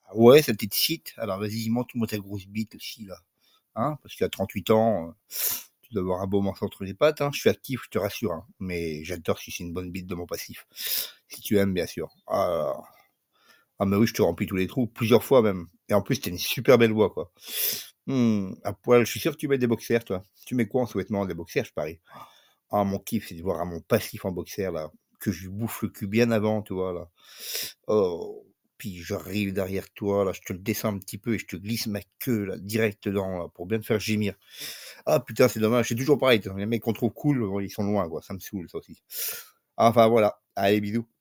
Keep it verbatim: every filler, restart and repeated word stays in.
Ouais, ça t'excite? Alors vas-y, montre-moi ta grosse bite aussi là, hein, parce qu'à trente-huit ans, heu, tu dois avoir un beau morceau entre les pattes, hein. Je suis actif, je te rassure, hein, mais j'adore si c'est une bonne bite de mon passif. Si tu aimes, bien sûr. Ah là là. Ah mais oui, je te remplis tous les trous, plusieurs fois même et en plus, tu as une super belle voix, quoi. Mmh, à poil, je suis sûr que tu mets des boxers, toi? Tu mets quoi en sous-vêtements? Des boxers, je parie? Ah mon kiff, c'est de voir, à mon passif en boxers là, que je lui bouffe le cul bien avant, tu vois, là. Oh, puis j'arrive derrière toi, là, je te le descends un petit peu et je te glisse ma queue, là, direct dedans, là, pour bien te faire gémir. Ah putain, c'est dommage, c'est toujours pareil, les mecs qu'on trouve cool, ils sont loin, quoi, ça me saoule, ça aussi. Enfin voilà, allez bisous.